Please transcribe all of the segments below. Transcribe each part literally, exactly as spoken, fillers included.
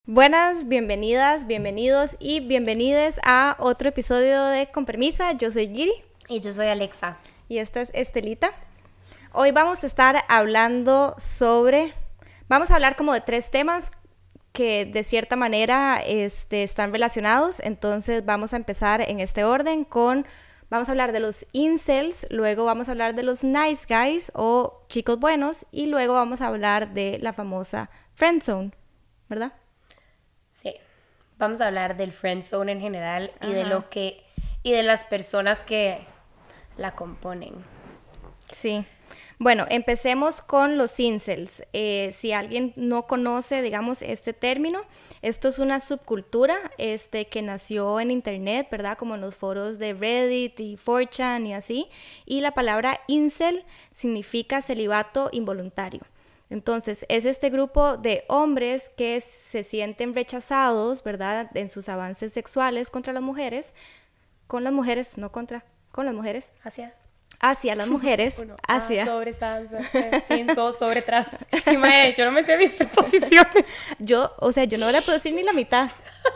Buenas, bienvenidas, bienvenidos y bienvenides a otro episodio de Con Permisa. Yo soy Giri. Y yo soy Alexa. Y esta es Estelita. Hoy vamos a estar hablando sobre... Vamos a hablar como de tres temas que de cierta manera este, están relacionados. Entonces vamos a empezar en este orden con... Vamos a hablar de los incels, luego vamos a hablar de los nice guys o chicos buenos y luego vamos a hablar de la famosa friendzone, ¿verdad? Sí, vamos a hablar del friendzone en general y Ajá. de lo que y de las personas que la componen. Sí. Bueno, empecemos con los incels. Eh, si alguien no conoce, digamos, este término, esto es una subcultura este, que nació en internet, ¿verdad? Como en los foros de Reddit y four chan y así. Y la palabra incel significa celibato involuntario. Entonces, es este grupo de hombres que se sienten rechazados, ¿verdad? En sus avances sexuales contra las mujeres, con las mujeres, no contra, con las mujeres. Hacia. Hacia las mujeres, Uno, hacia... ah, sobre, sans, sin, so, sobre, tras. Y mae, yo no me sé mis preposiciones. Yo, o sea, yo no le puedo decir ni la mitad.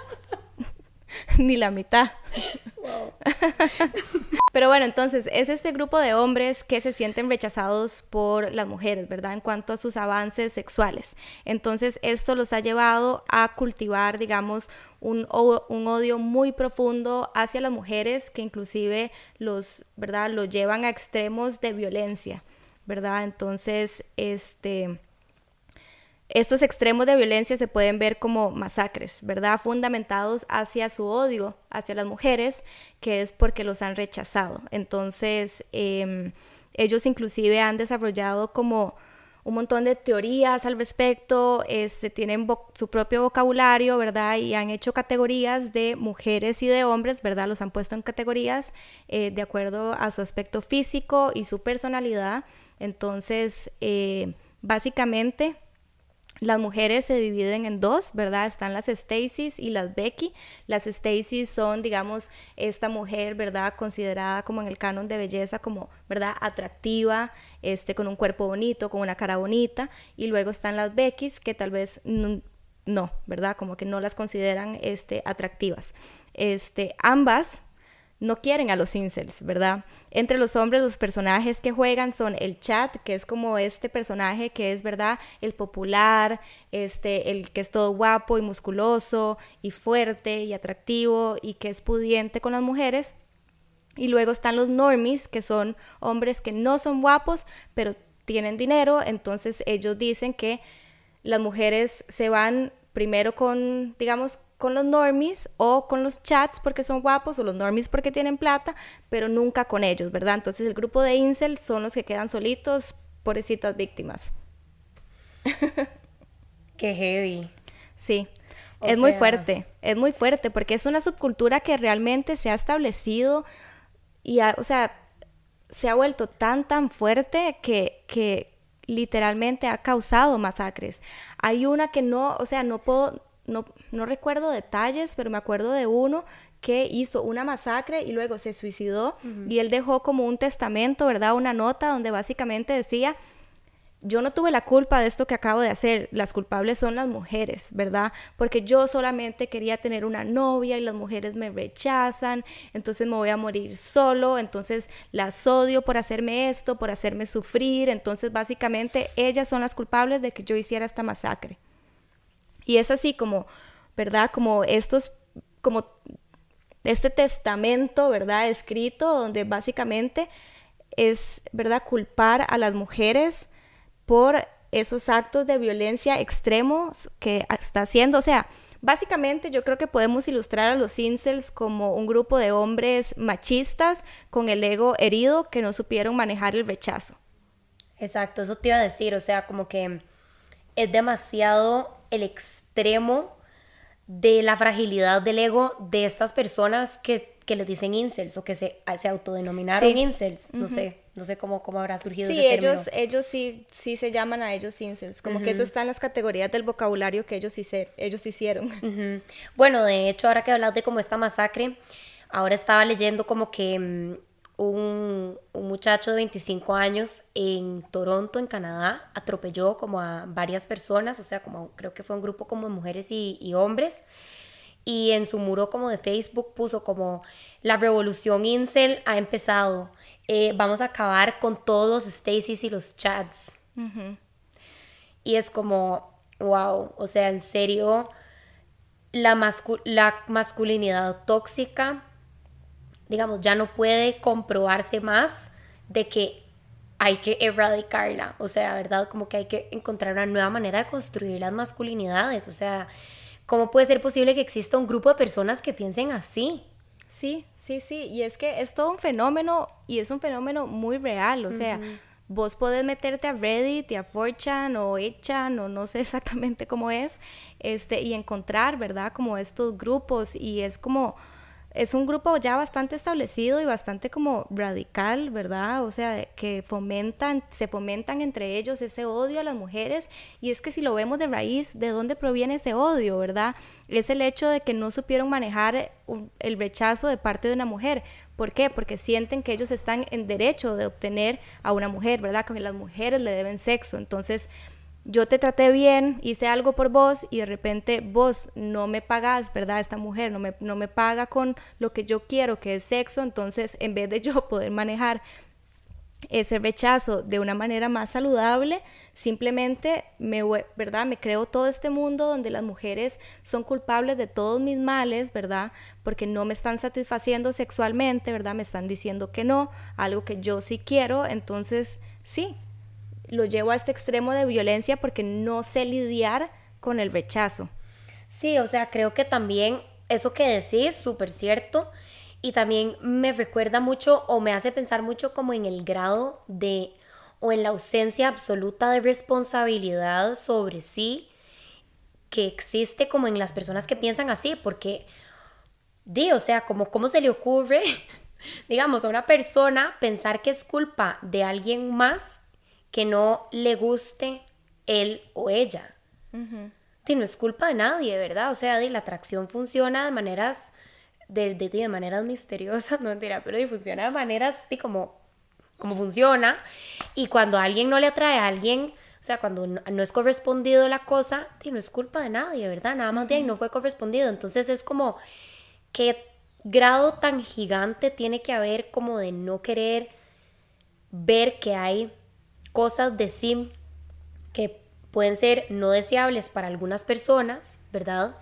Ni la mitad. Wow. Pero bueno, entonces, es este grupo de hombres que se sienten rechazados por las mujeres, ¿verdad? En cuanto a sus avances sexuales. Entonces, esto los ha llevado a cultivar, digamos, un, un odio muy profundo hacia las mujeres que inclusive los, ¿verdad? Los llevan a extremos de violencia, ¿verdad? Entonces, este... Estos extremos de violencia se pueden ver como masacres, ¿verdad? Fundamentados hacia su odio hacia las mujeres, que es porque los han rechazado. Entonces, eh, ellos inclusive han desarrollado como un montón de teorías al respecto, este, tienen su propio vocabulario, ¿verdad? Y han hecho categorías de mujeres y de hombres, ¿verdad? Los han puesto en categorías eh, de acuerdo a su aspecto físico y su personalidad. Entonces, eh, básicamente... Las mujeres se dividen en dos, ¿verdad? Están las Stacys y las Becky. Las Stacys son, digamos, esta mujer, ¿verdad? Considerada como en el canon de belleza, como, ¿verdad? Atractiva, este, con un cuerpo bonito, con una cara bonita. Y luego están las Beckys, que tal vez no, no ¿verdad? Como que no las consideran este, atractivas. Este, ambas... no quieren a los incels, ¿verdad? Entre los hombres, los personajes que juegan son el Chat, que es como este personaje que es, ¿verdad? El popular, este, el que es todo guapo y musculoso y fuerte y atractivo y que es pudiente con las mujeres. Y luego están los normies, que son hombres que no son guapos, pero tienen dinero. Entonces ellos dicen que las mujeres se van primero con, digamos, con los normies o con los chats porque son guapos o los normies porque tienen plata, pero nunca con ellos, ¿verdad? Entonces el grupo de incels son los que quedan solitos, pobrecitas víctimas. Qué heavy. Sí, o es sea... muy fuerte, es muy fuerte porque es una subcultura que realmente se ha establecido y, ha, o sea, se ha vuelto tan, tan fuerte que... que literalmente ha causado masacres. Hay una que no, o sea, no puedo... No, no recuerdo detalles, pero me acuerdo de uno que hizo una masacre y luego se suicidó. Uh-huh. Y él dejó como un testamento, ¿verdad? Una nota donde básicamente decía, yo no tuve la culpa de esto que acabo de hacer, las culpables son las mujeres, ¿verdad? Porque yo solamente quería tener una novia y las mujeres me rechazan, entonces me voy a morir solo, entonces las odio por hacerme esto, por hacerme sufrir, entonces básicamente ellas son las culpables de que yo hiciera esta masacre. Y es así como, ¿verdad? Como estos, como este testamento, ¿verdad? Escrito, donde básicamente es, ¿verdad? Culpar a las mujeres por esos actos de violencia extremos que está haciendo. O sea, básicamente yo creo que podemos ilustrar a los incels como un grupo de hombres machistas con el ego herido que no supieron manejar el rechazo. Exacto, eso te iba a decir, o sea, como que es demasiado el extremo de la fragilidad del ego de estas personas que, que les dicen incels o que se, se autodenominaron sí. incels. No uh-huh. sé, no sé cómo, cómo habrá surgido sí, ese ellos, término. ellos sí, sí se llaman a ellos incels, como uh-huh. que eso está en las categorías del vocabulario que ellos, hice, ellos hicieron. Uh-huh. Bueno, de hecho, ahora que hablas de como esta masacre, ahora estaba leyendo como que... un, un muchacho de veinticinco años en Toronto, en Canadá, atropelló como a varias personas, o sea, como creo que fue un grupo como de mujeres y, y hombres, y en su muro como de Facebook puso como la revolución incel ha empezado, eh, vamos a acabar con todos los Stacys y los Chads. Uh-huh. Y es como, wow, o sea, en serio, la, mascu- la masculinidad tóxica, digamos, ya no puede comprobarse más de que hay que erradicarla, o sea, ¿verdad? Como que hay que encontrar una nueva manera de construir las masculinidades, o sea, ¿cómo puede ser posible que exista un grupo de personas que piensen así? Sí, sí, sí, y es que es todo un fenómeno y es un fenómeno muy real, o uh-huh. sea, vos podés meterte a Reddit y a four chan o eight chan o no sé exactamente cómo es, este, y encontrar, ¿verdad? Como estos grupos y es como... Es un grupo ya bastante establecido y bastante como radical, ¿verdad? O sea, que fomentan, se fomentan entre ellos ese odio a las mujeres y es que si lo vemos de raíz, ¿de dónde proviene ese odio, verdad? Es el hecho de que no supieron manejar el rechazo de parte de una mujer. ¿Por qué? Porque sienten que ellos están en derecho de obtener a una mujer, ¿verdad? Que las mujeres le deben sexo, entonces... Yo te traté bien, hice algo por vos y de repente vos no me pagás, ¿verdad? Esta mujer no me, no me paga con lo que yo quiero, que es sexo, entonces en vez de yo poder manejar ese rechazo de una manera más saludable, simplemente me, ¿verdad? Me creo todo este mundo donde las mujeres son culpables de todos mis males, ¿verdad? Porque no me están satisfaciendo sexualmente, ¿verdad? Me están diciendo que no, algo que yo sí quiero, entonces sí. Lo llevo a este extremo de violencia porque no sé lidiar con el rechazo. Sí, o sea, creo que también eso que decís es súper cierto y también me recuerda mucho o me hace pensar mucho como en el grado de o en la ausencia absoluta de responsabilidad sobre sí que existe como en las personas que piensan así, porque, di, o sea, como cómo se le ocurre, digamos, a una persona pensar que es culpa de alguien más que no le guste él o ella. Uh-huh. Sí, no es culpa de nadie, ¿verdad? O sea, la atracción funciona de maneras, de, de, de maneras misteriosas, no mentira, pero funciona de maneras de como, como funciona. Y cuando a alguien no le atrae a alguien, o sea, cuando no, no es correspondido la cosa, sí, no es culpa de nadie, ¿verdad? Nada más uh-huh. de ahí no fue correspondido. Entonces es como, ¿qué grado tan gigante tiene que haber como de no querer ver que hay cosas de sí que pueden ser no deseables para algunas personas, ¿verdad?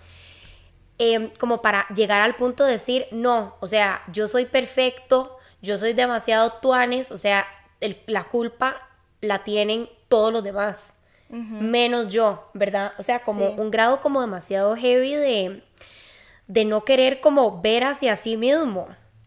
Eh, como para llegar al punto de decir, no, o sea, yo soy perfecto, yo soy demasiado tuanes, o sea, el, la culpa la tienen todos los demás, uh-huh. menos yo, ¿verdad? O sea, como sí. un grado como demasiado heavy de, de no querer como ver hacia sí mismo.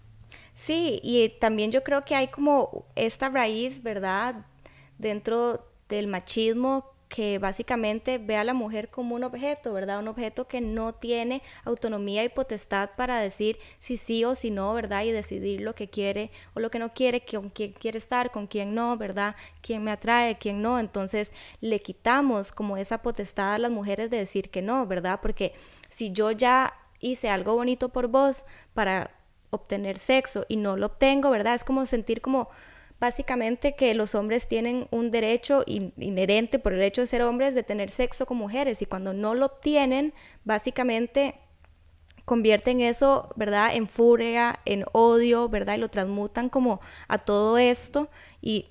Sí, y también yo creo que hay como esta raíz, ¿verdad?, dentro del machismo que básicamente ve a la mujer como un objeto, ¿verdad? Un objeto que no tiene autonomía y potestad para decir si sí o si no, ¿verdad? Y decidir lo que quiere o lo que no quiere, con quién quiere estar, con quién no, ¿verdad? Quién me atrae, quién no. Entonces le quitamos como esa potestad a las mujeres de decir que no, ¿verdad? Porque si yo ya hice algo bonito por vos para obtener sexo y no lo obtengo, ¿verdad? Es como sentir como básicamente que los hombres tienen un derecho in- inherente por el hecho de ser hombres de tener sexo con mujeres y cuando no lo obtienen, básicamente convierten eso, ¿verdad?, en furia, en odio, ¿verdad? Y lo transmutan como a todo esto y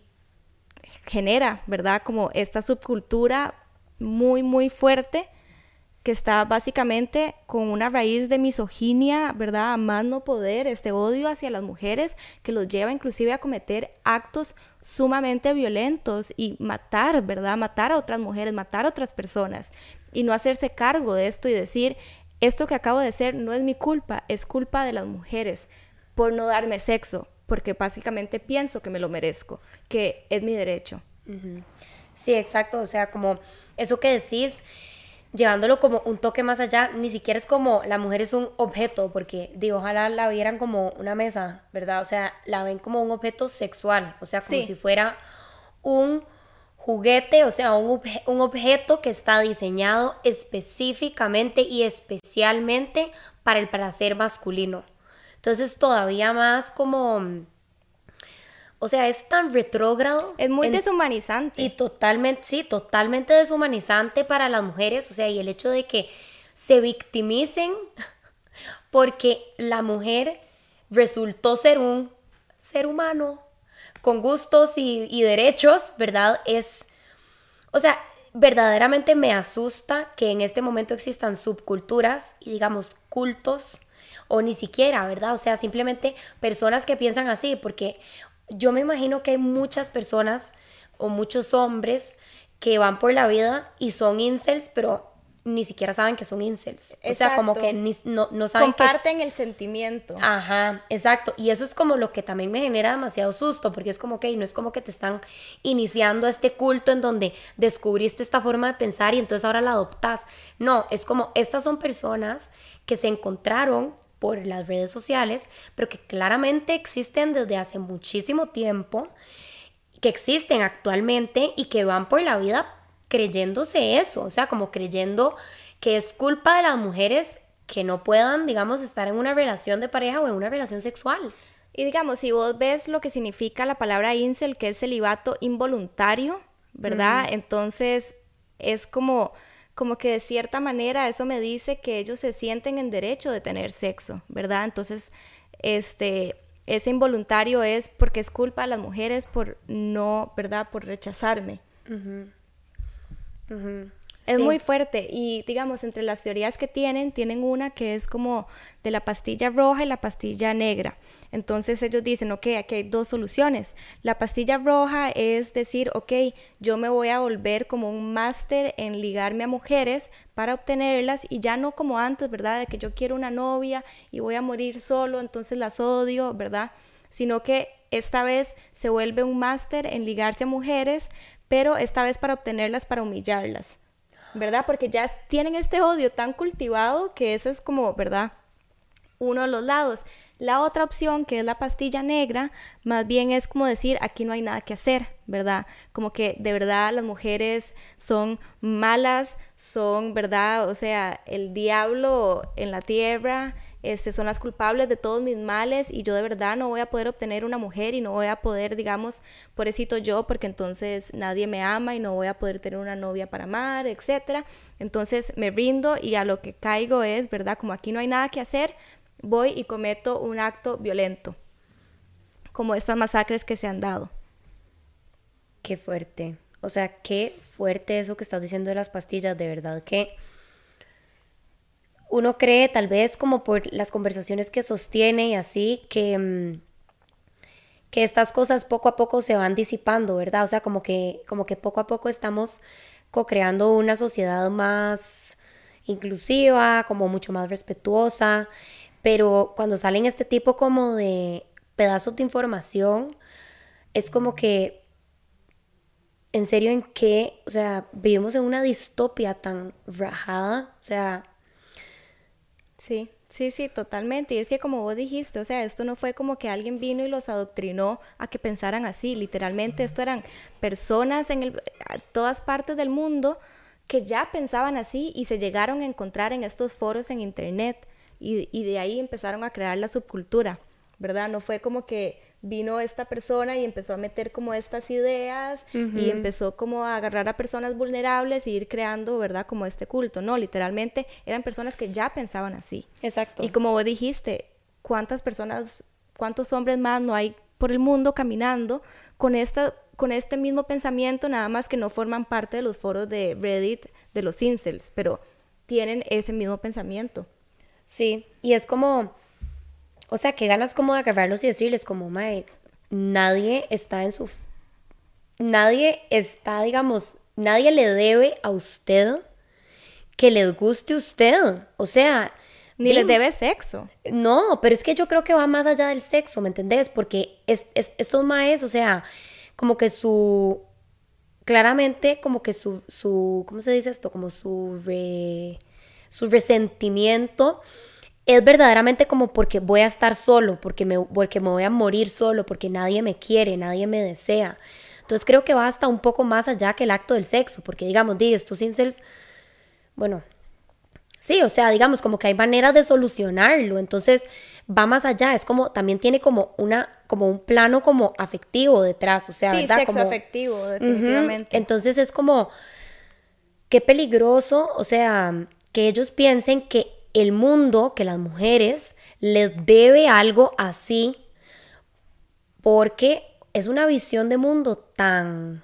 genera, ¿verdad?, como esta subcultura muy, muy fuerte que está básicamente con una raíz de misoginia, ¿verdad?, a más no poder, este odio hacia las mujeres que los lleva inclusive a cometer actos sumamente violentos y matar, ¿verdad?, matar a otras mujeres, matar a otras personas y no hacerse cargo de esto y decir, esto que acabo de hacer no es mi culpa, es culpa de las mujeres por no darme sexo, porque básicamente pienso que me lo merezco, que es mi derecho. Uh-huh. Sí, exacto, o sea, como eso que decís, llevándolo como un toque más allá, ni siquiera es como la mujer es un objeto, porque digo, ojalá la vieran como una mesa, ¿verdad? O sea, la ven como un objeto sexual, o sea, como sí. si fuera un juguete, o sea, un, obje- un objeto que está diseñado específicamente y especialmente para el placer masculino. Entonces, todavía más como, o sea, es tan retrógrado. Es muy en, deshumanizante. Y totalmente, sí, totalmente deshumanizante para las mujeres, o sea, y el hecho de que se victimicen porque la mujer resultó ser un ser humano con gustos y, y derechos, ¿verdad? Es, o sea, verdaderamente me asusta que en este momento existan subculturas y digamos cultos o ni siquiera, ¿verdad? O sea, simplemente personas que piensan así, porque yo me imagino que hay muchas personas o muchos hombres que van por la vida y son incels, pero ni siquiera saben que son incels. Exacto. O sea, como que ni, no, no saben comparten que... el sentimiento. Ajá, exacto. Y eso es como lo que también me genera demasiado susto, porque es como que no es como que te están iniciando este culto en donde descubriste esta forma de pensar y entonces ahora la adoptás. No, es como estas son personas que se encontraron por las redes sociales, pero que claramente existen desde hace muchísimo tiempo, que existen actualmente y que van por la vida creyéndose eso, o sea, como creyendo que es culpa de las mujeres que no puedan, digamos, estar en una relación de pareja o en una relación sexual. Y digamos, si vos ves lo que significa la palabra incel, que es celibato involuntario, ¿verdad? Mm. Entonces, es como, como que de cierta manera eso me dice que ellos se sienten en derecho de tener sexo, ¿verdad? Entonces, este, ese involuntario es porque es culpa de las mujeres por no, ¿verdad? Por rechazarme. Uh-huh. Uh-huh. Es sí. muy fuerte y digamos entre las teorías que tienen, tienen una que es como de la pastilla roja y la pastilla negra. Entonces ellos dicen, ok, aquí hay dos soluciones. La pastilla roja es decir, ok, yo me voy a volver como un máster en ligarme a mujeres para obtenerlas y ya no como antes, ¿verdad? De que yo quiero una novia y voy a morir solo, entonces las odio, ¿verdad? Sino que esta vez se vuelve un máster en ligarse a mujeres, pero esta vez para obtenerlas, para humillarlas, ¿verdad? Porque ya tienen este odio tan cultivado que ese es como, ¿verdad? Uno de los lados. La otra opción, que es la pastilla negra, más bien es como decir, aquí no hay nada que hacer, ¿verdad? Como que de verdad las mujeres son malas, son, ¿verdad? O sea, el diablo en la tierra, este, son las culpables de todos mis males y yo de verdad no voy a poder obtener una mujer y no voy a poder, digamos, pobrecito yo, porque entonces nadie me ama y no voy a poder tener una novia para amar, etcétera. Entonces me rindo y a lo que caigo es, ¿verdad? Como aquí no hay nada que hacer, voy y cometo un acto violento, como estas masacres que se han dado. Qué fuerte. O sea, qué fuerte eso que estás diciendo de las pastillas, de verdad que uno cree, tal vez como por las conversaciones que sostiene y así, que, que estas cosas poco a poco se van disipando, ¿verdad? O sea, como que, como que poco a poco estamos co-creando una sociedad más inclusiva, como mucho más respetuosa, pero cuando salen este tipo como de pedazos de información, es como que, en serio, ¿en qué? O sea, vivimos en una distopia tan rajada, o sea... Sí, sí, sí, totalmente. Y es que como vos dijiste, o sea, esto no fue como que alguien vino y los adoctrinó a que pensaran así. Literalmente esto eran personas en el, todas partes del mundo que ya pensaban así y se llegaron a encontrar en estos foros en internet y, y de ahí empezaron a crear la subcultura, ¿verdad? No fue como que vino esta persona y empezó a meter como estas ideas uh-huh. y empezó como a agarrar a personas vulnerables y ir creando, ¿verdad? Como este culto, no, literalmente eran personas que ya pensaban así. Exacto. Y como vos dijiste, ¿cuántas personas, cuántos hombres más no hay por el mundo caminando con esta, con este mismo pensamiento, nada más que no forman parte de los foros de Reddit de los incels, pero tienen ese mismo pensamiento? Sí, y es como... O sea, que ganas como de agarrarlos y decirles como, mae, nadie está en su... Nadie está, digamos, nadie le debe a usted que les guste usted. O sea... Ni les debe sexo. No, pero es que yo creo que va más allá del sexo, ¿me entendés? Porque es, es, estos maes, o sea, como que su... Claramente, como que su... su ¿cómo se dice esto? Como su... Re, su resentimiento... Es verdaderamente como porque voy a estar solo, porque me, porque me voy a morir solo, porque nadie me quiere, nadie me desea. Entonces creo que va hasta un poco más allá que el acto del sexo, porque digamos, di, estos incels, bueno, Sí, o sea, digamos, como que hay maneras de solucionarlo, entonces va más allá, es como, también tiene como una, como un plano como afectivo detrás, o sea, Sí, ¿verdad? sexo Como, afectivo, ujú. definitivamente. Entonces es como, qué peligroso, o sea, que ellos piensen que el mundo, que las mujeres les debe algo así, porque es una visión de mundo tan,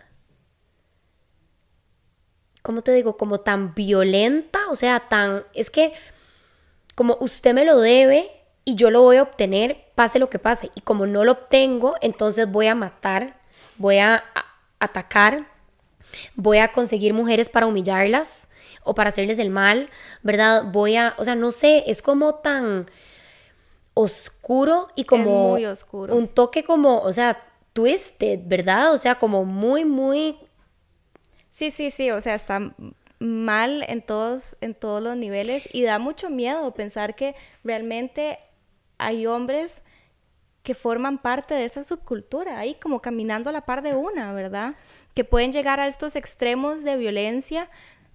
¿cómo te digo? Como tan violenta, o sea, tan, es que como usted me lo debe y yo lo voy a obtener, pase lo que pase. Y como no lo obtengo, entonces voy a matar, voy a, a atacar, voy a conseguir mujeres para humillarlas o para hacerles el mal, ¿verdad? Voy a, o sea, no sé, es como tan oscuro y Es como muy oscuro. un toque como, o sea, twisted, ¿verdad? O sea, como muy, muy... Sí, sí, sí, o sea, está mal en todos, en todos los niveles y da mucho miedo pensar que realmente hay hombres que forman parte de esa subcultura, ahí como caminando a la par de una, ¿verdad? Que pueden llegar a estos extremos de violencia,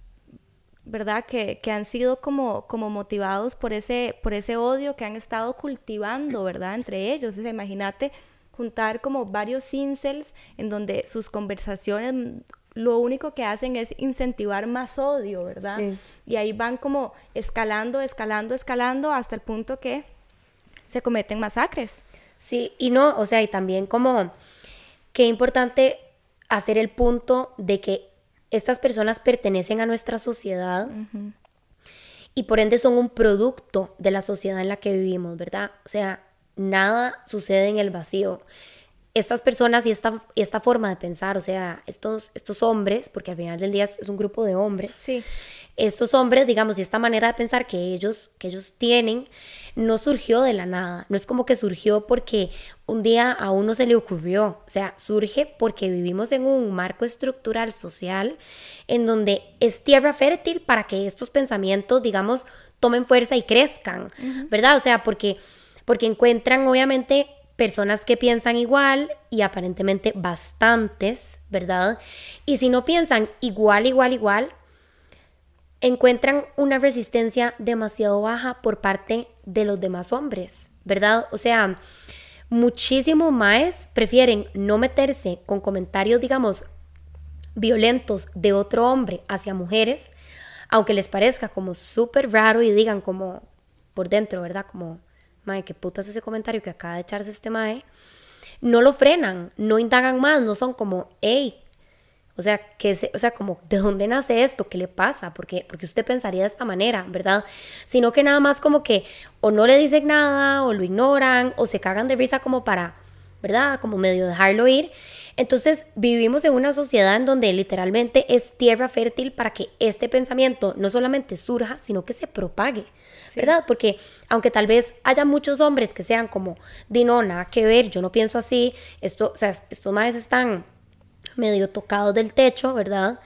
¿verdad? Que, que han sido como, como motivados por ese, por ese odio que han estado cultivando, ¿verdad? Entre ellos. O sea, imagínate juntar como varios incels en donde sus conversaciones lo único que hacen es incentivar más odio, ¿verdad? Sí. Y ahí van como escalando, escalando, escalando hasta el punto que se cometen masacres. Sí, y no, o sea, y también como qué importante hacer el punto de que estas personas pertenecen a nuestra sociedad uh-huh. y por ende son un producto de la sociedad en la que vivimos, ¿verdad? O sea, nada sucede en el vacío. Estas personas y esta, esta forma de pensar, o sea, estos, estos hombres, porque al final del día es, es un grupo de hombres, sí. Estos hombres, digamos, y esta manera de pensar que ellos, que ellos tienen, no surgió de la nada, no es como que surgió porque un día a uno se le ocurrió, o sea, surge porque vivimos en un marco estructural social en donde es tierra fértil para que estos pensamientos, digamos, tomen fuerza y crezcan, uh-huh. ¿verdad? O sea, porque, porque encuentran obviamente personas que piensan igual y aparentemente bastantes, ¿verdad? Y si no piensan igual, igual, igual, encuentran una resistencia demasiado baja por parte de los demás hombres, ¿verdad? O sea, muchísimos maes prefieren no meterse con comentarios, digamos, violentos de otro hombre hacia mujeres, aunque les parezca como súper raro y digan como por dentro, ¿verdad? Como, mae, qué putas ese comentario que acaba de echarse este mae. No lo frenan, no indagan más, no son como, hey, o sea, que se, o sea, como, ¿de dónde nace esto? ¿Qué le pasa? Porque, porque usted pensaría de esta manera, ¿verdad? Sino que nada más como que o no le dicen nada, o lo ignoran, o se cagan de risa como para, ¿verdad? Como medio dejarlo ir. Entonces vivimos en una sociedad en donde literalmente es tierra fértil para que este pensamiento no solamente surja, sino que se propague, sí. ¿verdad? Porque aunque tal vez haya muchos hombres que sean como, di no, nada que ver, yo no pienso así, esto, o sea, estos maes están medio tocados del techo, ¿verdad?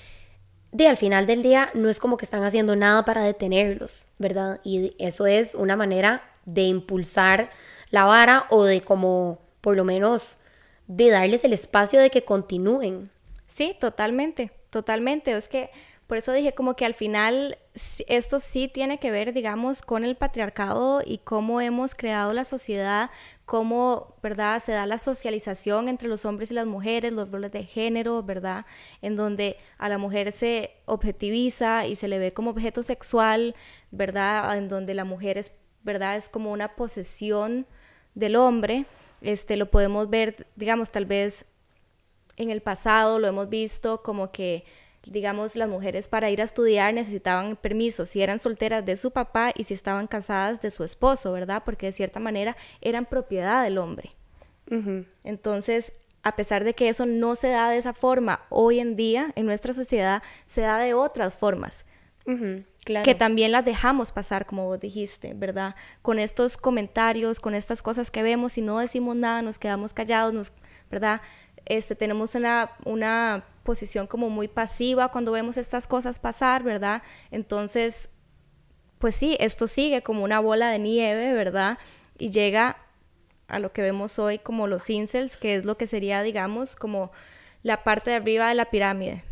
De al final del día no es como que están haciendo nada para detenerlos, ¿verdad? Y eso es una manera de impulsar la vara o de como, por lo menos, de darles el espacio de que continúen. Sí, totalmente, totalmente. Es que por eso dije como que al final esto sí tiene que ver, digamos, con el patriarcado y cómo hemos creado la sociedad, cómo, ¿verdad?, se da la socialización entre los hombres y las mujeres, los roles de género, ¿verdad?, en donde a la mujer se objetiviza y se le ve como objeto sexual, ¿verdad?, en donde la mujer es, ¿verdad?, es como una posesión del hombre. Este, lo podemos ver, digamos, tal vez en el pasado lo hemos visto como que, digamos, las mujeres para ir a estudiar necesitaban permiso si eran solteras de su papá y si estaban casadas de su esposo, ¿verdad? Porque de cierta manera eran propiedad del hombre. Uh-huh. Entonces, a pesar de que eso no se da de esa forma hoy en día en nuestra sociedad, se da de otras formas. Uh-huh. Claro. Que también las dejamos pasar, como vos dijiste, ¿verdad? Con estos comentarios, con estas cosas que vemos y no decimos nada, nos quedamos callados, nos, ¿verdad? Este, tenemos una, una posición como muy pasiva cuando vemos estas cosas pasar, ¿verdad? Entonces, pues sí, esto sigue como una bola de nieve, ¿verdad? Y llega a lo que vemos hoy como los incels, que es lo que sería, digamos, como la parte de arriba de la pirámide.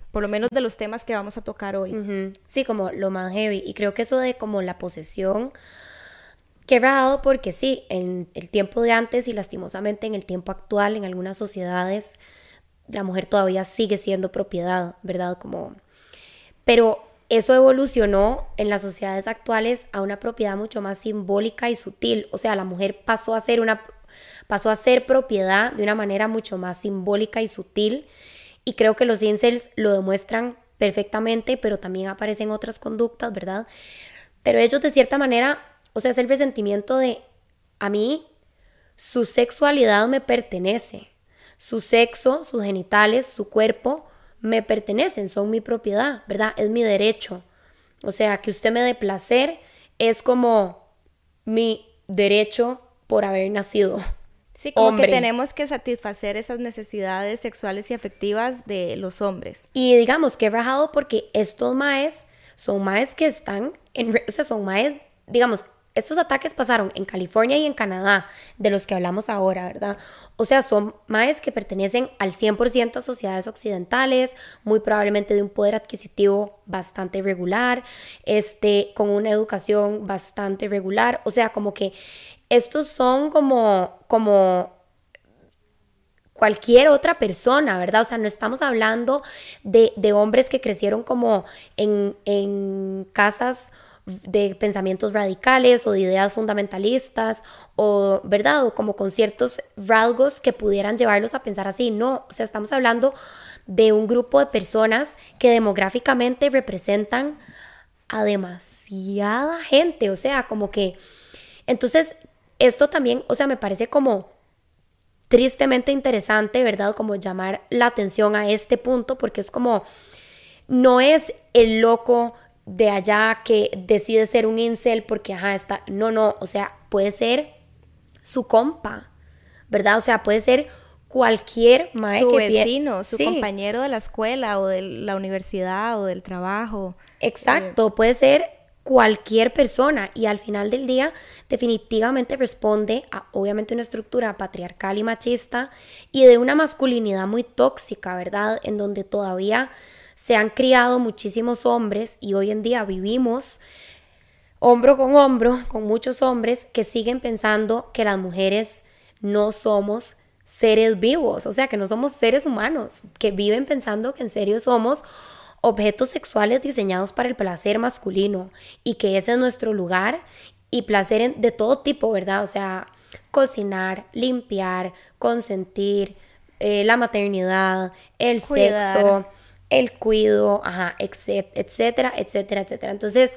por lo menos de los temas que vamos a tocar hoy. Uh-huh. Sí, como lo más heavy. Y creo que eso de como la posesión, qué raro, porque sí, en el tiempo de antes y lastimosamente en el tiempo actual, en algunas sociedades, la mujer todavía sigue siendo propiedad, ¿verdad? Como... Pero eso evolucionó en las sociedades actuales a una propiedad mucho más simbólica y sutil. O sea, la mujer pasó a ser una... pasó a ser propiedad de una manera mucho más simbólica y sutil, y creo que los incels lo demuestran perfectamente, pero también aparecen otras conductas, ¿verdad? Pero ellos de cierta manera, o sea, es el resentimiento de, a mí, su sexualidad me pertenece, su sexo, sus genitales, su cuerpo me pertenecen, son mi propiedad, ¿verdad? Es mi derecho. O sea, que usted me dé placer es como mi derecho por haber nacido. Sí, como hombre. Que tenemos que satisfacer esas necesidades sexuales y afectivas de los hombres. Y digamos que he rajado porque estos maes son maes que están, en, o sea, son maes, digamos, estos ataques pasaron en California y en Canadá, de los que hablamos ahora, ¿verdad? O sea, son maes que pertenecen al cien por ciento a sociedades occidentales, muy probablemente de un poder adquisitivo bastante regular, este, con una educación bastante regular, o sea, como que estos son como, como cualquier otra persona, ¿verdad? O sea, no estamos hablando de, de hombres que crecieron como en, en casas de pensamientos radicales o de ideas fundamentalistas, o, ¿verdad? O como con ciertos rasgos que pudieran llevarlos a pensar así. No, o sea, estamos hablando de un grupo de personas que demográficamente representan a demasiada gente, o sea, como que... Entonces, esto también, o sea, me parece como tristemente interesante, ¿verdad? Como llamar la atención a este punto, porque es como, no es el loco de allá que decide ser un incel porque, ajá, está, no, no, o sea, puede ser su compa, ¿verdad? O sea, puede ser cualquier mae su que vecino, su sí. compañero de la escuela o de la universidad o del trabajo. Exacto, eh, puede ser cualquier persona, y al final del día definitivamente responde a obviamente una estructura patriarcal y machista y de una masculinidad muy tóxica, ¿verdad? En donde todavía se han criado muchísimos hombres y hoy en día vivimos hombro con hombro con muchos hombres que siguen pensando que las mujeres no somos seres vivos, o sea, que no somos seres humanos, que viven pensando que en serio somos objetos sexuales diseñados para el placer masculino y que ese es nuestro lugar, y placer en, de todo tipo, ¿verdad? O sea, cocinar, limpiar, consentir, eh, la maternidad, el Cuidar. sexo, el cuido, ajá, etcétera, etcétera, etcétera. Entonces,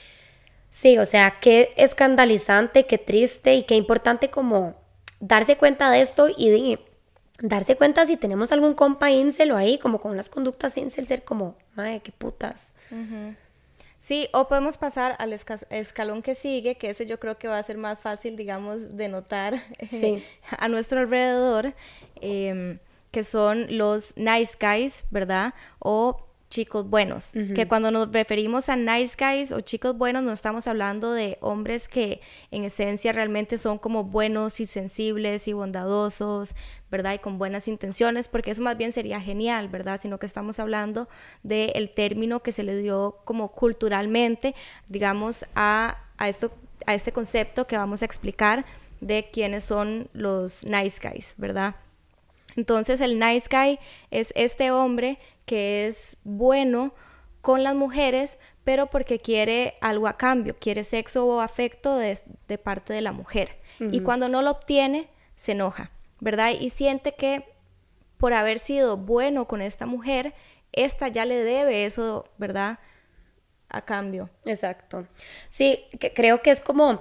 sí, o sea, qué escandalizante, qué triste y qué importante como darse cuenta de esto y de... darse cuenta si tenemos algún compa incel o ahí, como con las conductas incel, ser como, madre, qué putas. Uh-huh. Sí, o podemos pasar al esca- escalón que sigue, que ese yo creo que va a ser más fácil, digamos, de notar sí. eh, a nuestro alrededor, eh, que son los nice guys, ¿verdad? O chicos buenos, uh-huh. que cuando nos referimos a nice guys o chicos buenos no estamos hablando de hombres que en esencia realmente son como buenos y sensibles y bondadosos, ¿verdad? Y con buenas intenciones, porque eso más bien sería genial, ¿verdad? Sino que estamos hablando del término que se le dio como culturalmente, digamos, a, a, esto, a este concepto que vamos a explicar de quiénes son los nice guys, ¿verdad? Entonces el nice guy es este hombre que es bueno con las mujeres, pero porque quiere algo a cambio, quiere sexo o afecto de, de parte de la mujer. Uh-huh. Y cuando no lo obtiene, se enoja, ¿verdad? Y siente que por haber sido bueno con esta mujer, esta ya le debe eso, ¿verdad? A cambio. Exacto. Sí, que creo que es como,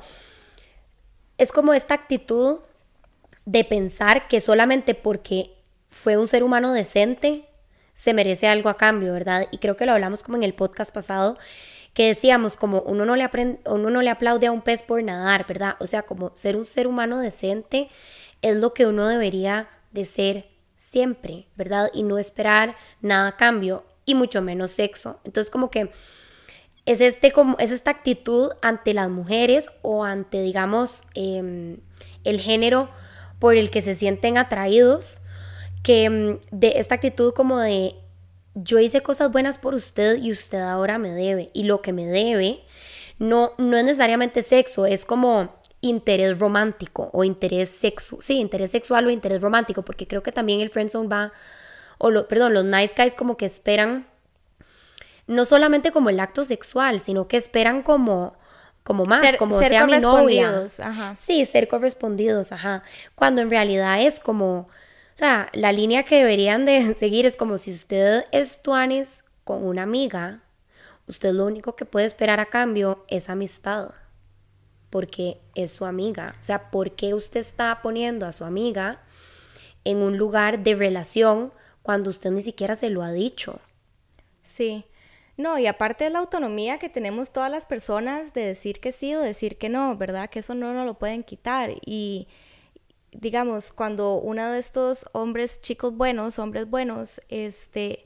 es como esta actitud de pensar que solamente porque fue un ser humano decente se merece algo a cambio, ¿verdad? Y creo que lo hablamos como en el podcast pasado, que decíamos como uno no le, aprende, uno no le aplaude a un pez por nadar, ¿verdad? O sea, como ser un ser humano decente es lo que uno debería de ser siempre, ¿verdad? Y no esperar nada a cambio, y mucho menos sexo. Entonces como que es, este, como, es esta actitud ante las mujeres o ante, digamos, eh, el género por el que se sienten atraídos, que de esta actitud como de yo hice cosas buenas por usted y usted ahora me debe. Y lo que me debe no, no es necesariamente sexo, es como interés romántico o interés sexual. Sí, interés sexual o interés romántico, porque creo que también el friendzone va, o lo, perdón, los nice guys como que esperan no solamente como el acto sexual, sino que esperan como, como más, ser, como ser sea mi novia. Ajá. Sí, ser correspondidos, ajá. Cuando en realidad es como, o sea, la línea que deberían de seguir es como si usted es tuanis con una amiga, usted lo único que puede esperar a cambio es amistad, porque es su amiga. O sea, ¿por qué usted está poniendo a su amiga en un lugar de relación cuando usted ni siquiera se lo ha dicho? Sí. No, y aparte de la autonomía que tenemos todas las personas de decir que sí o decir que no, ¿verdad? Que eso no nos lo pueden quitar. Y digamos, cuando uno de estos hombres, chicos buenos, hombres buenos, este,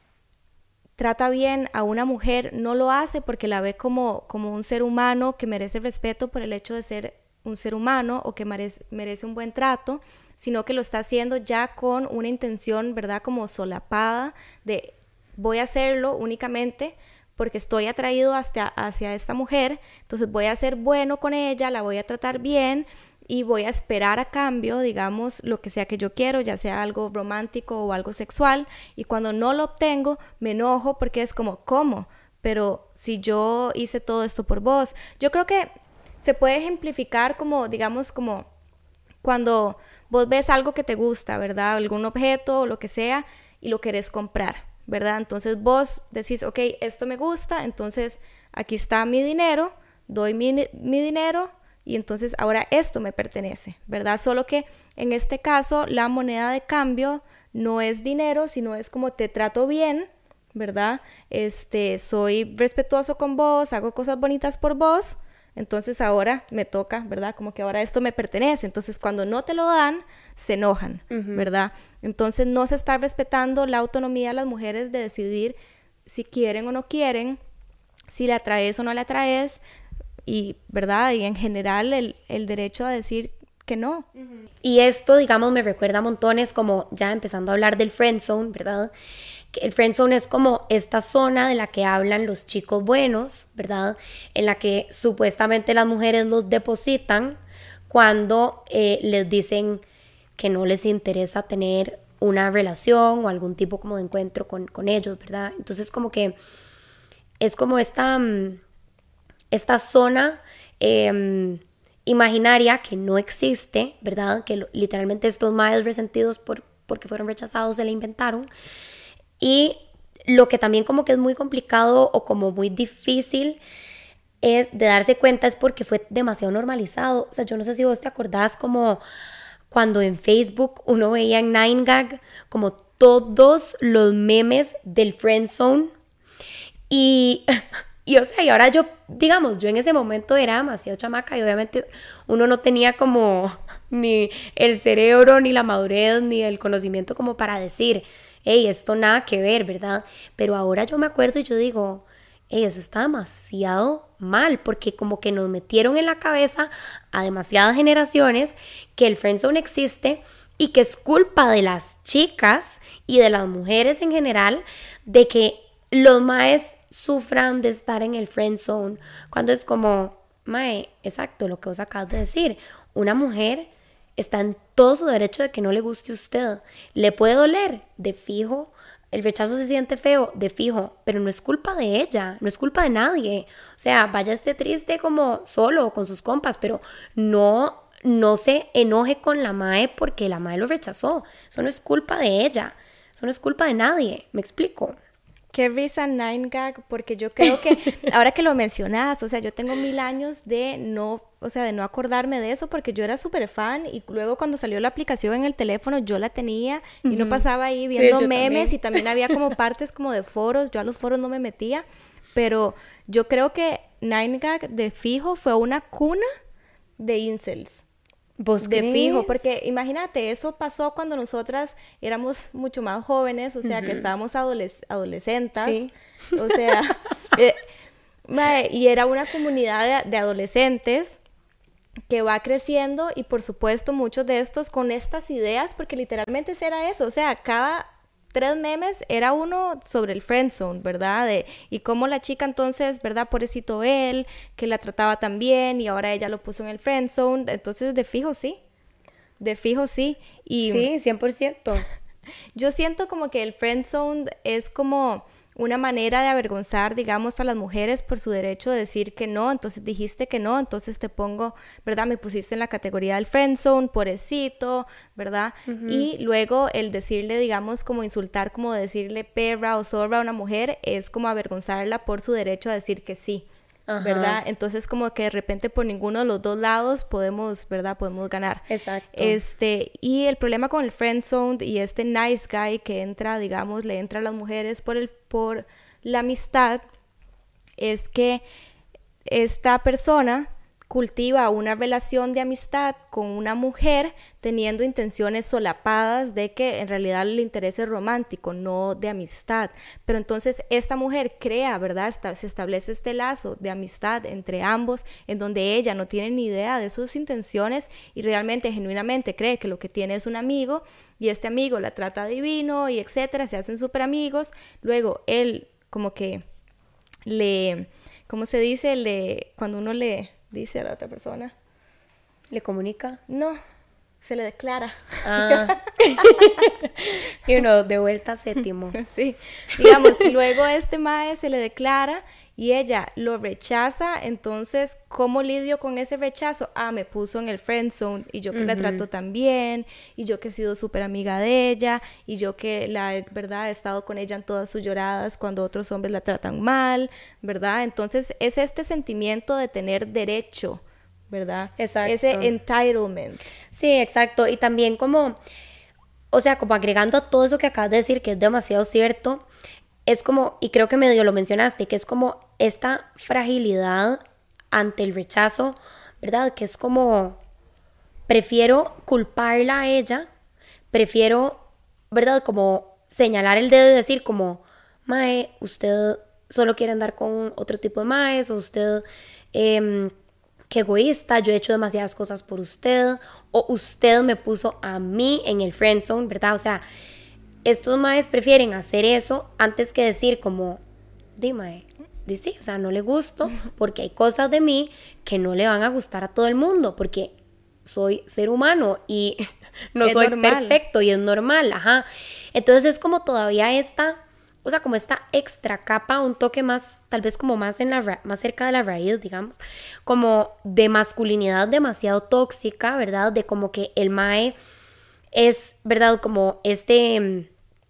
trata bien a una mujer, no lo hace porque la ve como, como un ser humano que merece respeto por el hecho de ser un ser humano o que merece, merece un buen trato, sino que lo está haciendo ya con una intención, ¿verdad? Como solapada de voy a hacerlo únicamente porque estoy atraído hacia, hacia esta mujer, entonces voy a ser bueno con ella, la voy a tratar bien y voy a esperar a cambio, digamos, lo que sea que yo quiero, ya sea algo romántico o algo sexual, y cuando no lo obtengo me enojo porque es como, ¿cómo? Pero si yo hice todo esto por vos. Yo creo que se puede ejemplificar como, digamos, como cuando vos ves algo que te gusta, ¿verdad? Algún objeto o lo que sea y lo querés comprar, ¿verdad? Entonces vos decís, ok, esto me gusta, entonces aquí está mi dinero, doy mi, mi dinero y entonces ahora esto me pertenece, ¿verdad? Solo que en este caso la moneda de cambio no es dinero, sino es como te trato bien, ¿verdad? Este, soy respetuoso con vos, hago cosas bonitas por vos, entonces ahora me toca, ¿verdad? Como que ahora esto me pertenece. Entonces cuando no te lo dan, se enojan, uh-huh. ¿verdad? Entonces no se está respetando la autonomía de las mujeres de decidir si quieren o no quieren, si le atraes o no le atraes, y, ¿verdad? Y en general el, el derecho a decir que no. Uh-huh. Y esto, digamos, me recuerda a montones como ya empezando a hablar del friendzone, ¿verdad? El friendzone es como esta zona de la que hablan los chicos buenos, ¿verdad? En la que supuestamente las mujeres los depositan cuando eh, les dicen que no les interesa tener una relación o algún tipo como de encuentro con, con ellos, ¿verdad? Entonces como que es como esta, esta zona eh, imaginaria que no existe, ¿verdad? Que lo, literalmente estos maes resentidos por, porque fueron rechazados se la inventaron. Y lo que también como que es muy complicado o como muy difícil es de darse cuenta es porque fue demasiado normalizado. O sea, yo no sé si vos te acordás como cuando en Facebook uno veía en nine gag como todos los memes del friendzone. Y, y o sea, y ahora yo, digamos, yo en ese momento era demasiado chamaca y obviamente uno no tenía como ni el cerebro, ni la madurez, ni el conocimiento como para decir... hey, esto nada que ver, ¿verdad? Pero ahora yo me acuerdo y yo digo, hey, eso está demasiado mal, porque como que nos metieron en la cabeza a demasiadas generaciones que el friendzone existe y que es culpa de las chicas y de las mujeres en general de que los maes sufran de estar en el friendzone, cuando es como, mae, exacto, lo que vos acabas de decir, una mujer está en todo su derecho de que no le guste a usted. ¿Le puede doler? De fijo. El rechazo se siente feo, de fijo. Pero no es culpa de ella, no es culpa de nadie. O sea, vaya esté triste como solo con sus compas, pero no, no se enoje con la mae porque la mae lo rechazó. Eso no es culpa de ella. Eso no es culpa de nadie. ¿Me explico? Qué risa nine gag, porque yo creo que, ahora que lo mencionas, o sea, yo tengo mil años de no, o sea, de no acordarme de eso, porque yo era súper fan, y luego cuando salió la aplicación en el teléfono, yo la tenía, y uh-huh. no pasaba ahí viendo sí, memes, también. Y también había como partes como de foros, yo a los foros no me metía, pero yo creo que nine gag de fijo fue una cuna de incels. ¿Vos de crees? Fijo, porque imagínate, eso pasó cuando nosotras éramos mucho más jóvenes, o sea, uh-huh. que estábamos adoles- adolescentas, sí. o sea, eh, y era una comunidad de, de adolescentes que va creciendo y por supuesto muchos de estos con estas ideas, porque literalmente era eso, o sea, cada tres memes era uno sobre el friendzone, ¿verdad? De, y cómo la chica entonces, ¿verdad? Pobrecito él, que la trataba tan bien y ahora ella lo puso en el friendzone. Entonces, de fijo sí, de fijo sí. Y sí, cien por ciento. yo siento como que el friendzone es como una manera de avergonzar, digamos, a las mujeres por su derecho de decir que no, entonces dijiste que no, entonces te pongo, ¿verdad? Me pusiste en la categoría del friendzone, pobrecito, ¿verdad? Uh-huh. Y luego el decirle, digamos, como insultar, como decirle perra o zorra a una mujer, es como avergonzarla por su derecho a decir que sí. Ajá. ¿Verdad? Entonces como que de repente por ninguno de los dos lados podemos, ¿verdad? Podemos ganar. Exacto. Este, y el problema con el friendzone y este nice guy que entra, digamos, le entra a las mujeres por, el, por la amistad, es que esta persona cultiva una relación de amistad con una mujer teniendo intenciones solapadas de que en realidad el interés es romántico, no de amistad. Pero entonces esta mujer crea, ¿verdad? Esta, se establece este lazo de amistad entre ambos, en donde ella no tiene ni idea de sus intenciones y realmente, genuinamente cree que lo que tiene es un amigo y este amigo la trata divino y etcétera, se hacen súper amigos. Luego él como que le, ¿cómo se dice? Le, cuando uno le dice a la otra persona. ¿Le comunica? No, se le declara. Ah. Y uno, de vuelta séptimo. Sí, digamos, y luego este mae se le declara y ella lo rechaza, entonces, ¿cómo lidio con ese rechazo? Ah, me puso en el friendzone y yo que uh-huh. la trato tan bien, y yo que he sido súper amiga de ella, y yo que la verdad he estado con ella en todas sus lloradas cuando otros hombres la tratan mal, ¿verdad? Entonces, es este sentimiento de tener derecho, ¿verdad? Exacto. Ese entitlement. Sí, exacto, y también como, o sea, como agregando a todo eso que acabas de decir, que es demasiado cierto, es como, y creo que medio lo mencionaste, que es como esta fragilidad ante el rechazo, ¿verdad? Que es como, prefiero culparla a ella, prefiero, ¿verdad? Como señalar el dedo y decir como, mae, usted solo quiere andar con otro tipo de maes, o usted, eh, qué egoísta, yo he hecho demasiadas cosas por usted, o usted me puso a mí en el friendzone, ¿verdad? O sea, estos maes prefieren hacer eso antes que decir como, di mae, di sí, o sea, no le gusto porque hay cosas de mí que no le van a gustar a todo el mundo porque soy ser humano y no es soy normal. Perfecto y es normal, ajá. Entonces es como todavía esta, o sea, como esta extra capa, un toque más, tal vez como más, en la, más cerca de la raíz, digamos, como de masculinidad demasiado tóxica, ¿verdad? De como que el mae es, ¿verdad? Como este